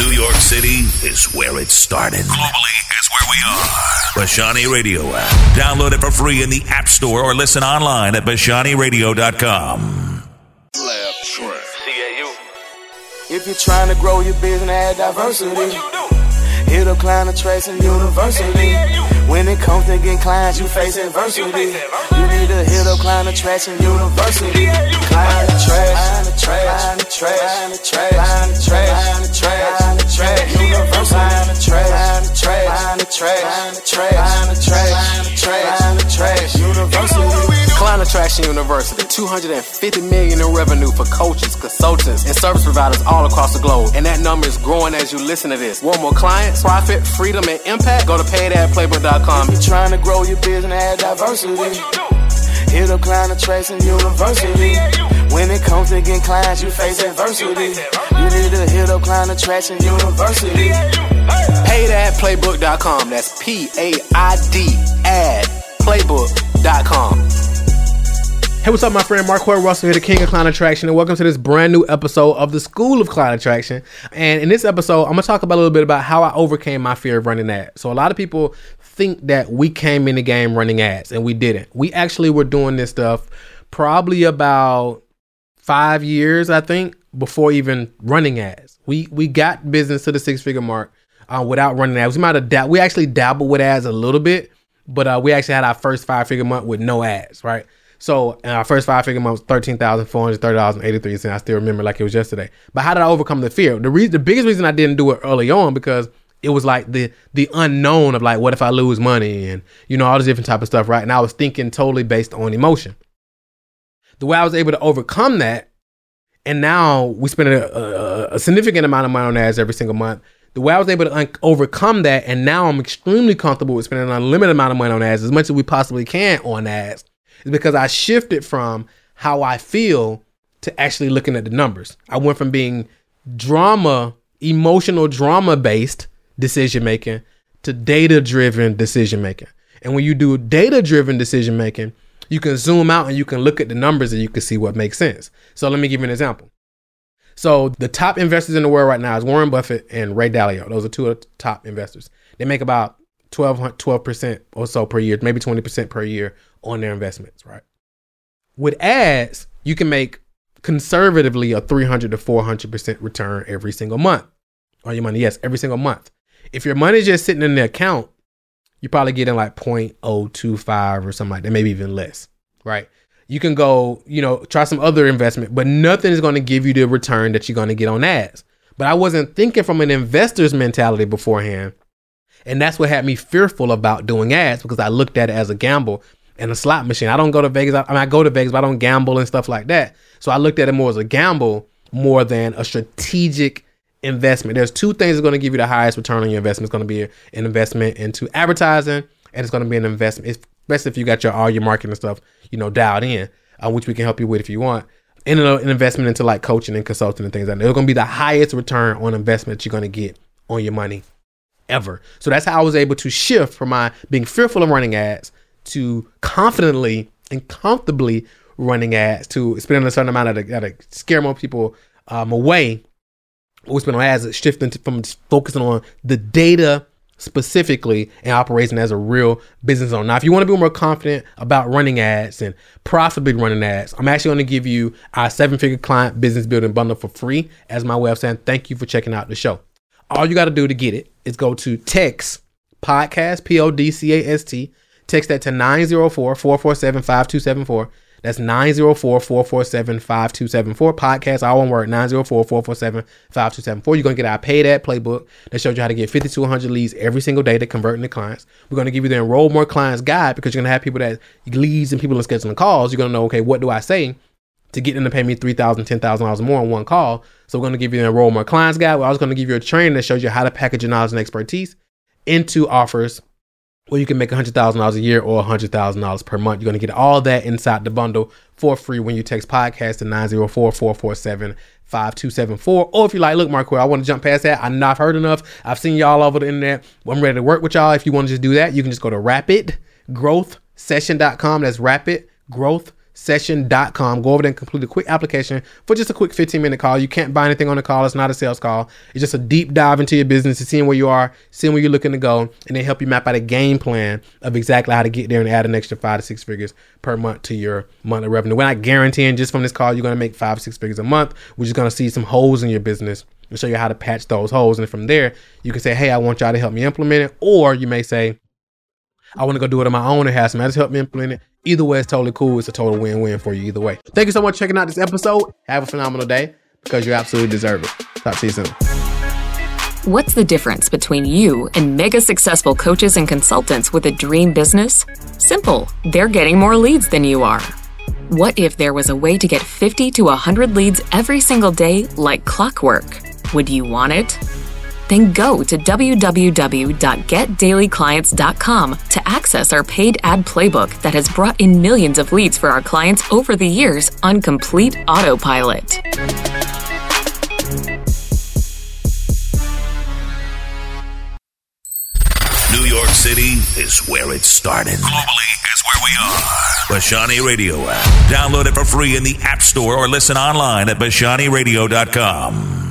New York City is where it started. Globally is where we are. Bashani Radio app. Download it for free in the App Store or listen online at BashaniRadio.com. Lab track. CAU. If you're trying to grow your business, add diversity. Hit up Client Attraction University. When it comes to getting clients, you face adversity. You need to hit up Client Attraction University. Client Attraction, Client Attraction, Client Attraction University. Client Attraction University, $250 million in revenue for coaches, consultants, and service providers all across the globe. And that number is growing as you listen to this. Want more clients, profit, freedom, and impact? Go to paidadplaybook.com. If you're trying to grow your business, add diversity. Hit up Client Attraction University. When it comes to getting clients, you face adversity. You need to hit up Client Attraction University. Paidadplaybook.com. That's P-A-I-D adplaybook.com. Hey, what's up, my friend? Marquel Russell here, the king of Client Attraction, and welcome to this brand new episode of the School of Client Attraction. And in this episode, I'm going to talk about a little bit about how I overcame my fear of running ads. So a lot of people think that we came in the game running ads, and we didn't. We actually were doing this stuff probably about 5 years, I think, before even running ads. We got business to the six-figure mark without running ads. We actually dabbled with ads a little bit, but we actually had our first 5-figure month with no ads, right? So our first 5-figure month was $13,430.83. I still remember like it was yesterday. But how did I overcome the fear? The biggest reason I didn't do it early on because it was like the unknown of like, what if I lose money and, you know, all this different type of stuff, right? And I was thinking totally based on emotion. The way I was able to overcome that, and now we spend a significant amount of money on ads every single month. The way I was able to overcome that, and now I'm extremely comfortable with spending an unlimited amount of money on ads, as much as we possibly can on ads, is because I shifted from how I feel to actually looking at the numbers. I went from being emotional drama-based decision-making to data-driven decision-making. And when you do data-driven decision-making, you can zoom out and you can look at the numbers and you can see what makes sense. So let me give you an example. So the top investors in the world right now is Warren Buffett and Ray Dalio. Those are two of the top investors. They make about 12% or so per year, maybe 20% per year on their investments, right? With ads, you can make conservatively a 300 to 400% return every single month on your money. Yes, every single month. If your money is just sitting in the account, you're probably getting like 0.025 or something like that, maybe even less, right? You can go, try some other investment, but nothing is going to give you the return that you're going to get on ads. But I wasn't thinking from an investor's mentality beforehand. And that's what had me fearful about doing ads, because I looked at it as a gamble and a slot machine. I don't go to Vegas. I go to Vegas, but I don't gamble and stuff like that. So I looked at it more as a gamble more than a strategic investment. There's two things that are going to give you the highest return on your investment. It's going to be an investment into advertising, and it's going to be an investment, especially if you got all your marketing stuff, dialed in, which we can help you with if you want. And an investment into like coaching and consulting and things like that. They're going to be the highest return on investment that you're going to get on your money ever. So that's how I was able to shift from my being fearful of running ads to confidently and comfortably running ads, to spending a certain amount that scare more people away. We spend on ads, shifting from focusing on the data specifically and operating as a real business owner. Now, if you want to be more confident about running ads and profitably running ads, I'm actually going to give you our 7-figure client business building bundle for free as my way of saying thank you for checking out the show. All you got to do to get it is go to text podcast, PODCAST, text that to 904-447-5274. That's 904-447-5274. Podcast, all one word, 904-447-5274. You're going to get our paid ad playbook that shows you how to get 50 to 100 leads every single day to convert into clients. We're going to give you the Enroll More Clients guide, because you're going to have people that leads and people in scheduling calls. You're going to know, okay, what do I say to get them to pay me $3,000, $10,000 or more on one call? So we're going to give you the Enroll More Clients guide. We're also going to give you a training that shows you how to package your knowledge and expertise into offers where you can make $100,000 a year or $100,000 per month. You're going to get all that inside the bundle for free when you text podcast to 904-447-5274. Or if you're like, look, Marquel, I want to jump past that. I know I've heard enough. I've seen y'all over the internet. I'm ready to work with y'all. If you want to just do that, you can just go to rapidgrowthsession.com. That's rapidgrowthsession.com. session.com. Go over there and complete a quick application for just a quick 15-minute call. You can't buy anything on the call. It's not a sales call. It's just a deep dive into your business and seeing where you are, seeing where you're looking to go, and then help you map out a game plan of exactly how to get there and add an extra 5 to 6 figures per month to your monthly revenue. We're not guaranteeing just from this call you're going to make 5 or 6 figures a month. We're just going to see some holes in your business and show you how to patch those holes. And from there, you can say, hey, I want y'all to help me implement it. Or you may say, I want to go do it on my own and have somebody else help me implement it. Either way, it's totally cool. It's a total win-win for you either way. Thank you so much for checking out this episode. Have a phenomenal day because you absolutely deserve it. Talk to you soon. What's the difference between you and mega successful coaches and consultants with a dream business? Simple. They're getting more leads than you are. What if there was a way to get 50 to 100 leads every single day like clockwork? Would you want it? Then go to www.getdailyclients.com to access our paid ad playbook that has brought in millions of leads for our clients over the years on complete autopilot. New York City is where it started. Globally is where we are. Bashani Radio app. Download it for free in the App Store or listen online at BashaniRadio.com.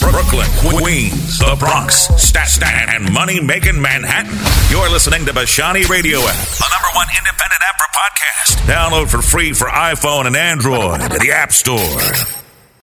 Brooklyn, Queens, the Bronx, Staten, and money-making Manhattan. You're listening to Bashani Radio app, the #1 independent app for podcasts. Download for free for iPhone and Android at the App Store.